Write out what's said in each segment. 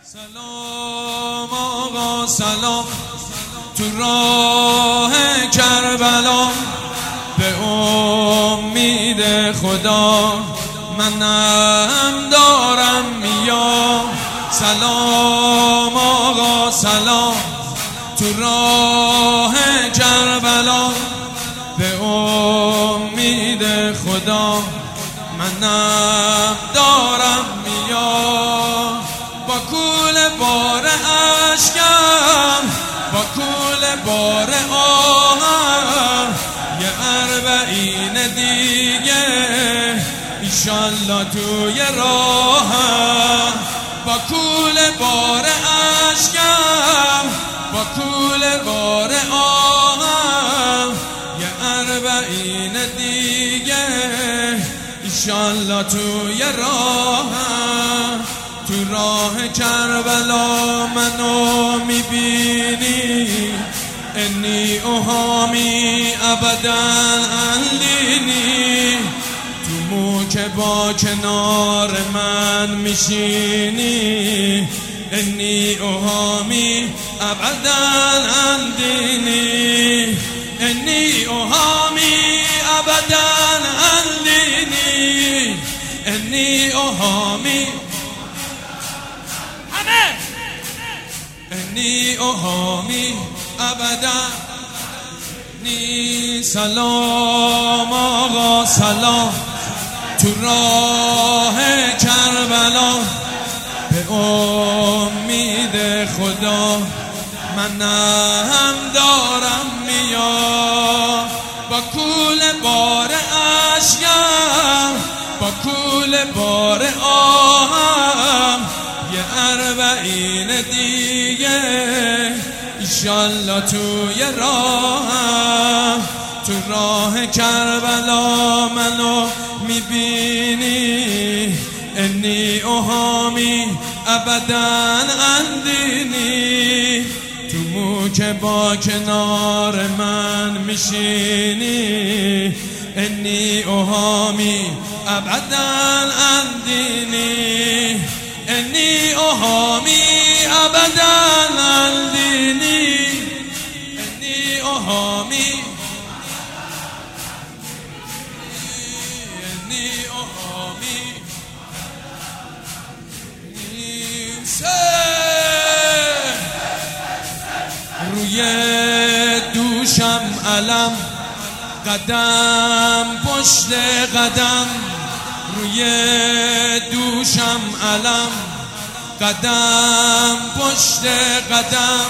سلام آقا سلام تو راه کربلا، به امید خدا منم دارم میام. سلام آقا سلام تو راه کربلا، به امید خدا منم دارم میام. با کول بار اشکم، با کول بار آهم، یه اربعین دیگه ایشالله توی راهم. با کول بار اشکم، با کول بار آهم، یه اربعین دیگه ایشالله توی راهم. تو راه کربلا منو میبینی، انی اوهامی ابدا اندینی. تو مو که با کنار من میشینی، انی اوهامی ابدا اندینی. انی اوهامی ابدا اندینی، انی اوهامی انی اوهامی ابدا نی. سلام آقا سلام تو راه کربلا، به امید خدا منم دارم میام. با کول بار اشکم، با کول بار آهم، یه اربعین دیگه ایشالله توی راهم. تو راه کربلا منو میبینی، انی اوهامی ابدا اندینی. تو مو که با کنار من میشینی، انی اوهامی ابدا اندینی. انی اوهامی ابدا اندینی، انی اوهامی انی اوهامی روی دوشم علم، قدم پشت قدم. روی دوشم علم، قدم پشت قدم.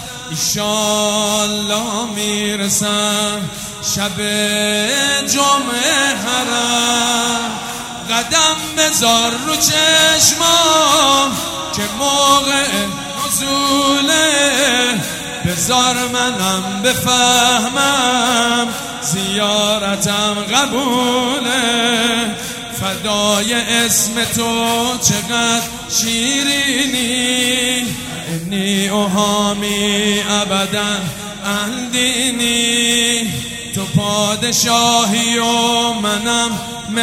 ایشالله میرسم شب جمعه حرم. قدم بذار رو چشمام که موقع نزوله، بذار منم بفهمم زیارتم قبوله. فدای اسم تو چقدر شیرینی، انی اوهامی ابدا اندینی. تو پادشاهی و منم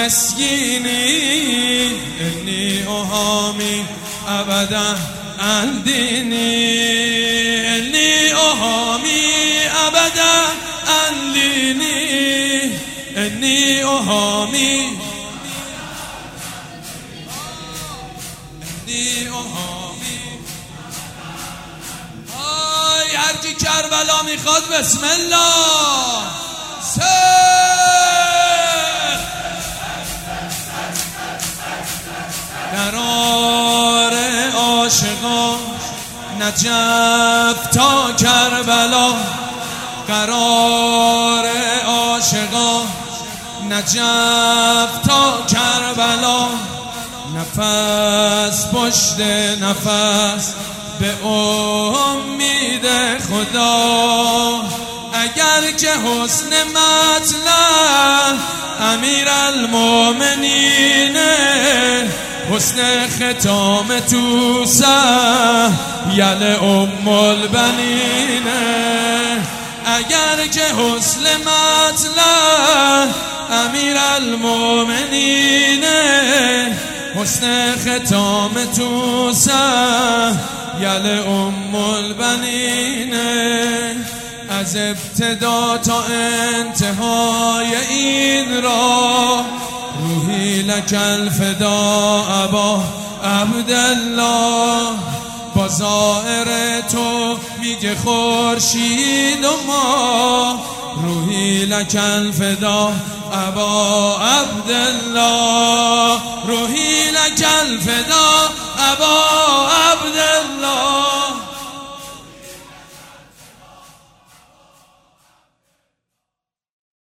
مسکینی، انی اوهامی ابدا اندینی. انی اوهامی ابدا اندینی، انی اوهامی انی اوهامی. آی هر کی کربلا میخواد بسم الله. قرار عاشقان نجف تا کربلا، قرار عاشقان نجف تا کربلا. نفس پشت نفس به امید خدا. اگر که حسن مطلع امیر المومنین، حسن ختام تو سهیل ام البنین. اگر که حسن مطلع امیر المومنین، حسن ختام تو یل البنینه، از ابتدا تا انتهای این راه، روحی لک الفدا ابا عبدالله. با ظاهر تو میگه خورشید و ما، روحی لک الفدا ابا عبدالله، روحی لک الفدا ابا عبدالله.